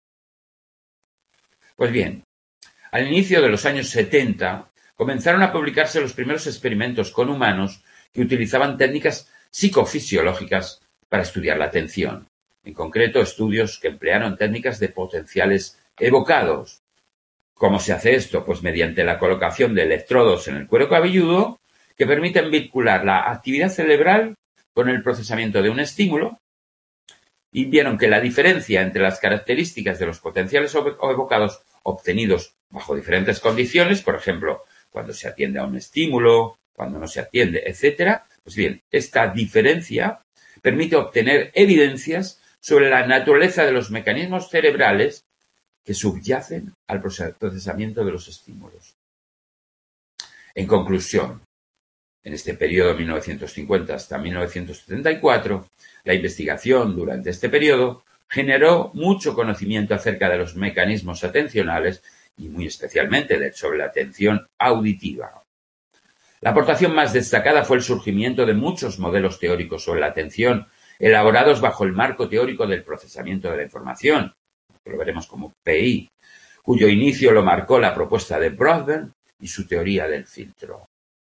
S1: Pues bien, al inicio de los años 70 comenzaron a publicarse los primeros experimentos con humanos que utilizaban técnicas psicofisiológicas para estudiar la atención. En concreto, estudios que emplearon técnicas de potenciales evocados. ¿Cómo se hace esto? Pues mediante la colocación de electrodos en el cuero cabelludo que permiten vincular la actividad cerebral con el procesamiento de un estímulo, y vieron que la diferencia entre las características de los potenciales evocados obtenidos bajo diferentes condiciones, por ejemplo, cuando se atiende a un estímulo, cuando no se atiende, etc., pues bien, esta diferencia permite obtener evidencias sobre la naturaleza de los mecanismos cerebrales que subyacen al procesamiento de los estímulos. En conclusión, en este periodo de 1950 hasta 1974, la investigación durante este periodo generó mucho conocimiento acerca de los mecanismos atencionales y muy especialmente sobre la atención auditiva. La aportación más destacada fue el surgimiento de muchos modelos teóricos sobre la atención, elaborados bajo el marco teórico del procesamiento de la información, que lo veremos como PI, cuyo inicio lo marcó la propuesta de Broadbent y su teoría del filtro.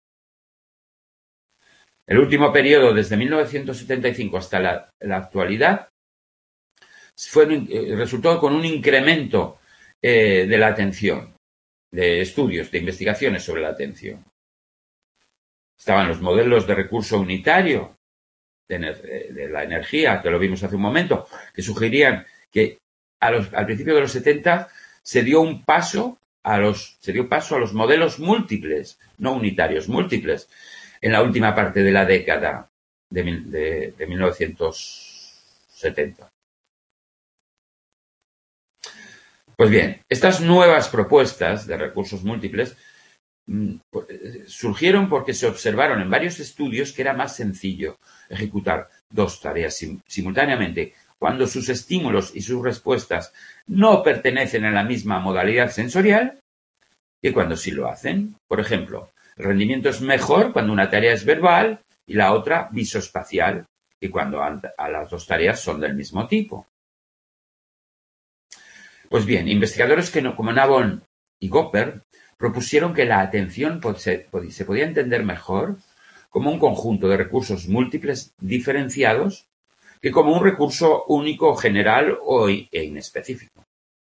S1: El último periodo, desde 1975 hasta la actualidad, resultó con un incremento de la atención, de estudios, de investigaciones sobre la atención. Estaban los modelos de recurso unitario de la energía, que lo vimos hace un momento, que sugerían que al principio de los 70 se dio paso a los modelos múltiples, no unitarios, múltiples, en la última parte de la década de 1970. Pues bien, estas nuevas propuestas de recursos múltiples surgieron porque se observaron en varios estudios que era más sencillo ejecutar dos tareas simultáneamente cuando sus estímulos y sus respuestas no pertenecen a la misma modalidad sensorial que cuando sí lo hacen. Por ejemplo, el rendimiento es mejor cuando una tarea es verbal y la otra visoespacial, que cuando a las dos tareas son del mismo tipo. Pues bien, investigadores como Nabon y Gopper propusieron que la atención se podía entender mejor como un conjunto de recursos múltiples diferenciados que como un recurso único, general e inespecífico.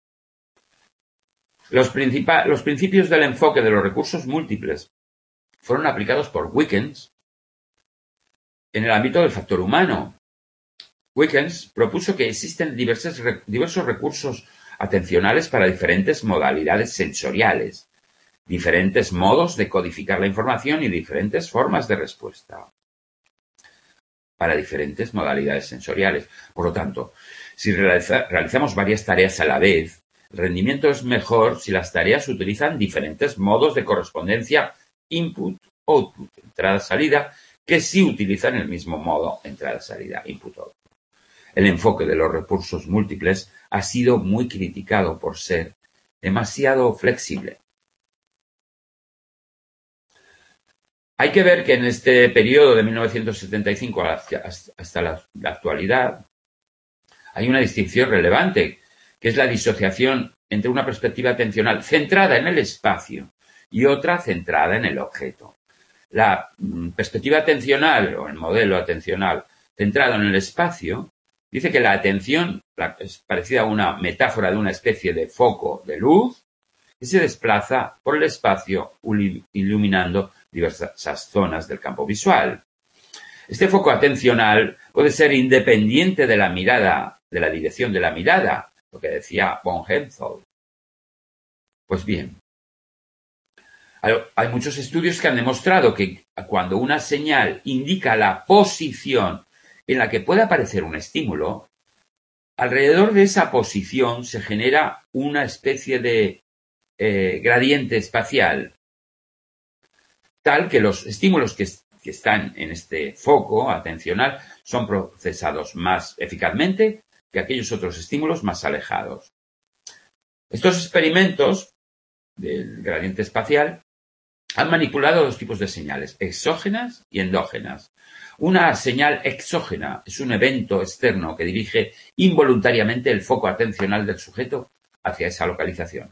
S1: Los principios del enfoque de los recursos múltiples fueron aplicados por Wickens en el ámbito del factor humano. Wickens propuso que existen diversos recursos atencionales para diferentes modalidades sensoriales, diferentes modos de codificar la información y diferentes formas de respuesta para diferentes modalidades sensoriales. Por lo tanto, si realizamos varias tareas a la vez, el rendimiento es mejor si las tareas utilizan diferentes modos de correspondencia input-output, entrada-salida, que si utilizan el mismo modo entrada-salida, input-output. El enfoque de los recursos múltiples ha sido muy criticado por ser demasiado flexible. Hay que ver que en este periodo de 1975 hasta la actualidad hay una distinción relevante, que es la disociación entre una perspectiva atencional centrada en el espacio y otra centrada en el objeto. La perspectiva atencional o el modelo atencional centrado en el espacio dice que la atención es parecida a una metáfora de una especie de foco de luz que se desplaza por el espacio iluminando diversas zonas del campo visual. Este foco atencional puede ser independiente de la mirada, de la dirección de la mirada, lo que decía von Helmholtz. Pues bien, hay muchos estudios que han demostrado que cuando una señal indica la posición en la que puede aparecer un estímulo, alrededor de esa posición se genera una especie de gradiente espacial, tal que los estímulos que están en este foco atencional son procesados más eficazmente que aquellos otros estímulos más alejados. Estos experimentos del gradiente espacial han manipulado dos tipos de señales, exógenas y endógenas. Una señal exógena es un evento externo que dirige involuntariamente el foco atencional del sujeto hacia esa localización.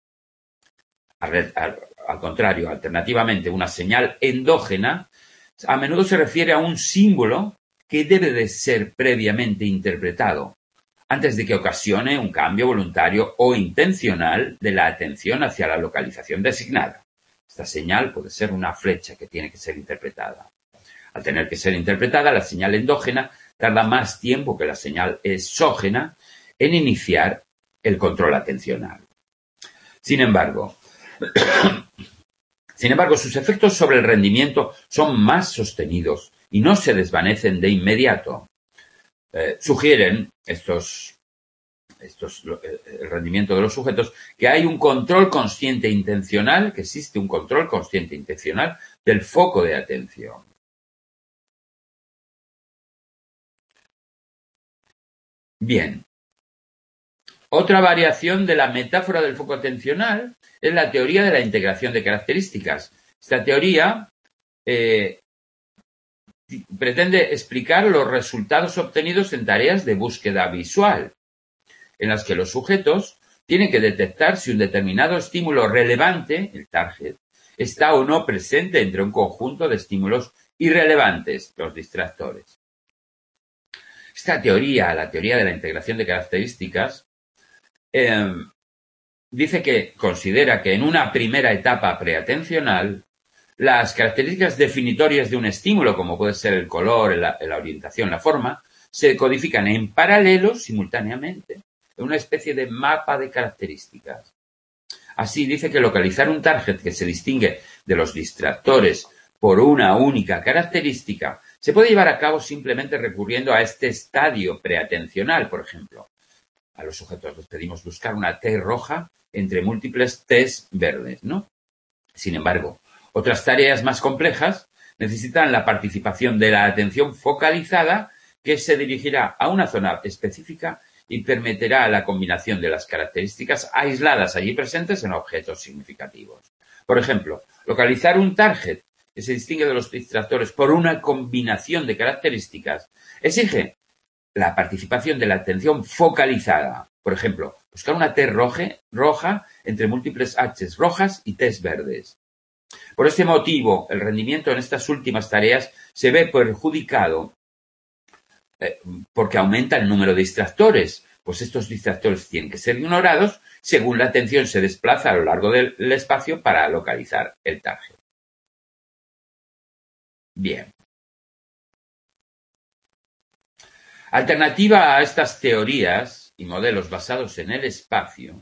S1: Al contrario, alternativamente, una señal endógena a menudo se refiere a un símbolo que debe de ser previamente interpretado antes de que ocasione un cambio voluntario o intencional de la atención hacia la localización designada. Esta señal puede ser una flecha que tiene que ser interpretada. Al tener que ser interpretada, la señal endógena tarda más tiempo que la señal exógena en iniciar el control atencional. Sin embargo, sus efectos sobre el rendimiento son más sostenidos y no se desvanecen de inmediato. Sugieren el rendimiento de los sujetos que hay un control consciente intencional, que existe un control consciente intencional del foco de atención. Bien. Otra variación de la metáfora del foco atencional es la teoría de la integración de características. Esta teoría pretende explicar los resultados obtenidos en tareas de búsqueda visual, en las que los sujetos tienen que detectar si un determinado estímulo relevante, el target, está o no presente entre un conjunto de estímulos irrelevantes, los distractores. Esta teoría, la teoría de la integración de características, dice que considera que en una primera etapa preatencional las características definitorias de un estímulo, como puede ser el color, la orientación, la forma, se codifican en paralelo simultáneamente en una especie de mapa de características. Así dice que localizar un target que se distingue de los distractores por una única característica se puede llevar a cabo simplemente recurriendo a este estadio preatencional, por ejemplo. A los sujetos les pedimos buscar una T roja entre múltiples Ts verdes, ¿no? Sin embargo, otras tareas más complejas necesitan la participación de la atención focalizada que se dirigirá a una zona específica y permitirá la combinación de las características aisladas allí presentes en objetos significativos. Por ejemplo, localizar un target que se distingue de los distractores por una combinación de características exige la participación de la atención focalizada. Por ejemplo, buscar una T roja entre múltiples Hs rojas y Ts verdes. Por este motivo, el rendimiento en estas últimas tareas se ve perjudicado porque aumenta el número de distractores. Pues estos distractores tienen que ser ignorados según la atención se desplaza a lo largo del espacio para localizar el target. Bien. Alternativa a estas teorías y modelos basados en el espacio,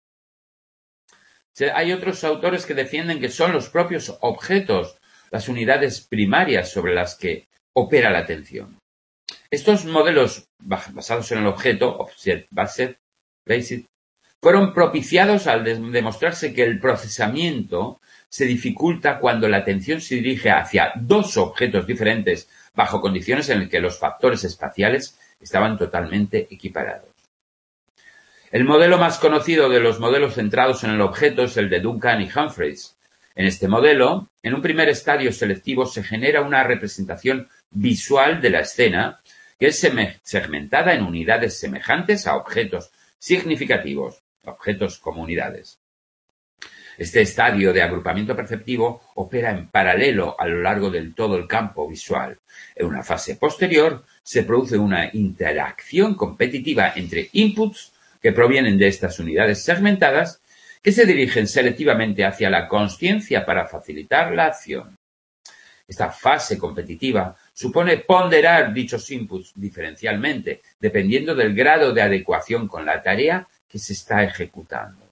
S1: hay otros autores que defienden que son los propios objetos, las unidades primarias sobre las que opera la atención. Estos modelos basados en el objeto, Object-Based, fueron propiciados al demostrarse que el procesamiento se dificulta cuando la atención se dirige hacia dos objetos diferentes bajo condiciones en las que los factores espaciales estaban totalmente equiparados. El modelo más conocido de los modelos centrados en el objeto es el de Duncan y Humphreys. En este modelo, en un primer estadio selectivo se genera una representación visual de la escena que es segmentada en unidades semejantes a objetos significativos, objetos como unidades. Este estadio de agrupamiento perceptivo opera en paralelo a lo largo del todo el campo visual. En una fase posterior se produce una interacción competitiva entre inputs que provienen de estas unidades segmentadas que se dirigen selectivamente hacia la consciencia para facilitar la acción. Esta fase competitiva supone ponderar dichos inputs diferencialmente, dependiendo del grado de adecuación con la tarea que se está ejecutando.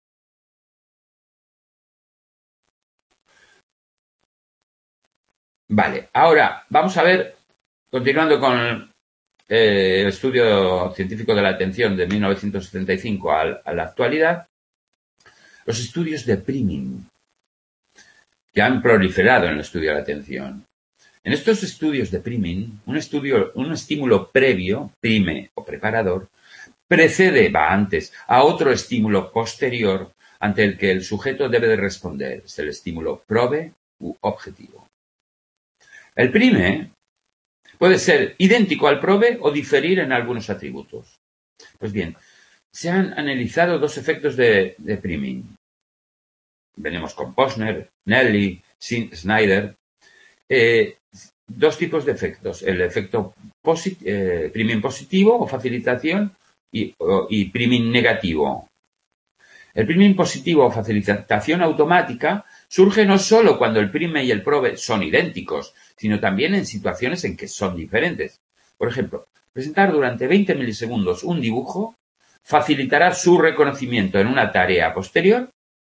S1: Vale, ahora vamos a ver, continuando con el estudio científico de la atención de 1975 a la actualidad, los estudios de priming que han proliferado en el estudio de la atención. En estos estudios de priming, un estímulo previo, prime o preparador, va antes a otro estímulo posterior ante el que el sujeto debe de responder. Es el estímulo probe u objetivo. El prime puede ser idéntico al probe o diferir en algunos atributos. Pues bien, se han analizado dos efectos de priming. Venimos con Posner, Nelly, Snyder. Dos tipos de efectos. El efecto priming positivo o facilitación y priming negativo. El priming positivo o facilitación automática surge no solo cuando el prime y el probe son idénticos, sino también en situaciones en que son diferentes. Por ejemplo, presentar durante 20 milisegundos un dibujo facilitará su reconocimiento en una tarea posterior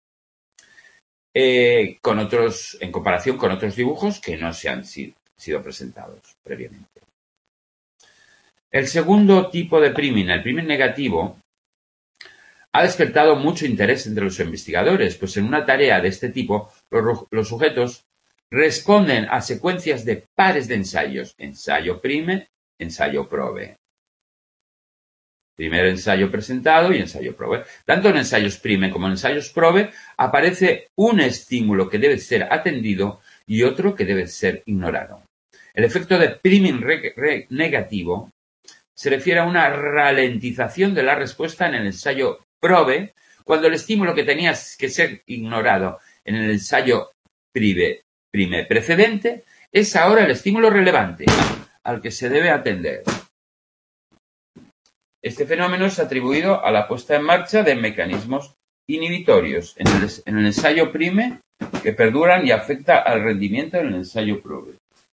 S1: en comparación con otros dibujos que no se han sido presentados previamente. El segundo tipo de priming, el priming negativo, ha despertado mucho interés entre los investigadores, pues en una tarea de este tipo los sujetos responden a secuencias de pares de ensayos, ensayo prime, ensayo probe. Primer ensayo presentado y ensayo probe. Tanto en ensayos prime como en ensayos probe aparece un estímulo que debe ser atendido y otro que debe ser ignorado. El efecto de priming negativo se refiere a una ralentización de la respuesta en el ensayo probe cuando el estímulo que tenía que ser ignorado en el ensayo prime precedente es ahora el estímulo relevante al que se debe atender. Este fenómeno es atribuido a la puesta en marcha de mecanismos inhibitorios en el ensayo prime que perduran y afecta al rendimiento en el ensayo probe.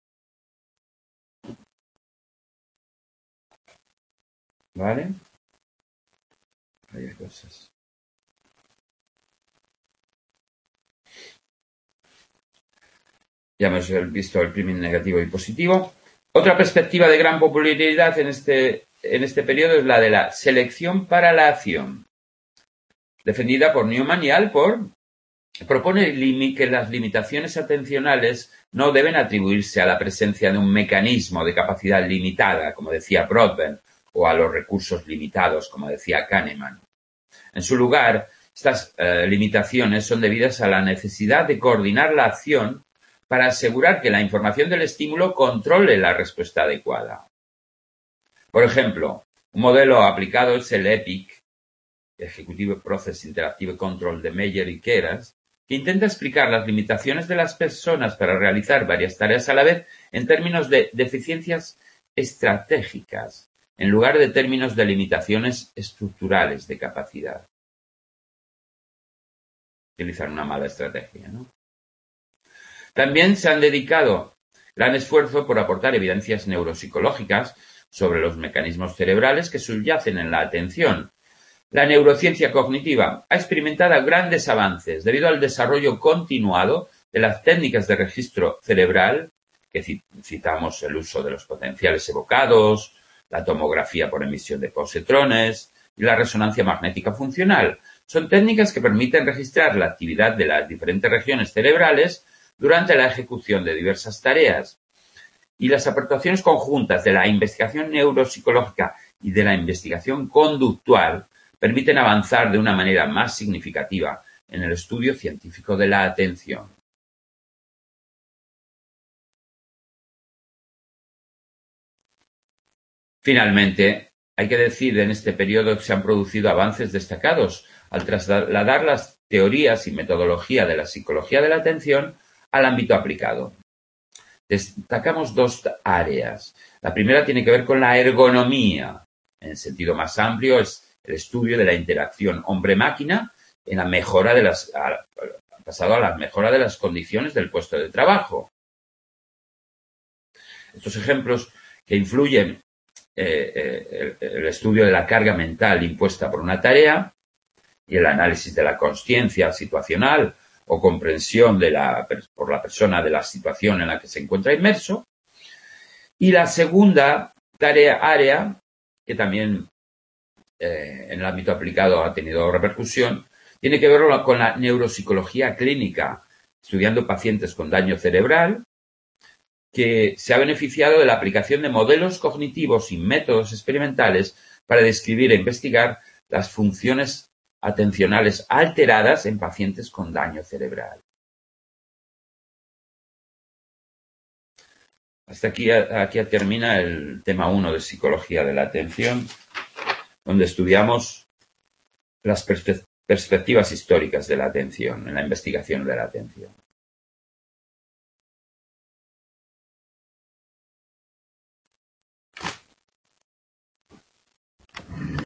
S1: ¿Vale? Hay cosas. Ya hemos visto el priming negativo y positivo. Otra perspectiva de gran popularidad en este periodo es la de la selección para la acción. Defendida por Newman y Alport, propone que las limitaciones atencionales no deben atribuirse a la presencia de un mecanismo de capacidad limitada, como decía Broadbent, o a los recursos limitados, como decía Kahneman. En su lugar, estas limitaciones son debidas a la necesidad de coordinar la acción para asegurar que la información del estímulo controle la respuesta adecuada. Por ejemplo, un modelo aplicado es el EPIC, Executive Process Interactive Control de Meyer y Keras, que intenta explicar las limitaciones de las personas para realizar varias tareas a la vez en términos de deficiencias estratégicas, en lugar de términos de limitaciones estructurales de capacidad. Utilizar una mala estrategia, ¿no? También se han dedicado gran esfuerzo por aportar evidencias neuropsicológicas sobre los mecanismos cerebrales que subyacen en la atención. La neurociencia cognitiva ha experimentado grandes avances debido al desarrollo continuado de las técnicas de registro cerebral, que citamos el uso de los potenciales evocados, la tomografía por emisión de positrones y la resonancia magnética funcional. Son técnicas que permiten registrar la actividad de las diferentes regiones cerebrales durante la ejecución de diversas tareas. Y las aportaciones conjuntas de la investigación neuropsicológica y de la investigación conductual permiten avanzar de una manera más significativa en el estudio científico de la atención. Finalmente, hay que decir en este periodo que se han producido avances destacados al trasladar las teorías y metodología de la psicología de la atención al ámbito aplicado. Destacamos dos áreas. La primera tiene que ver con la ergonomía. En el sentido más amplio es el estudio de la interacción hombre-máquina en la mejora de pasado a la mejora de las condiciones del puesto de trabajo. Estos ejemplos que influyen el estudio de la carga mental impuesta por una tarea y el análisis de la consciencia situacional o comprensión por la persona de la situación en la que se encuentra inmerso. Y la segunda área, que también en el ámbito aplicado ha tenido repercusión, tiene que ver con la neuropsicología clínica, estudiando pacientes con daño cerebral, que se ha beneficiado de la aplicación de modelos cognitivos y métodos experimentales para describir e investigar las funciones atencionales alteradas en pacientes con daño cerebral. Hasta aquí termina el tema 1 de Psicología de la Atención, donde estudiamos las perspectivas históricas de la atención, en la investigación de la atención.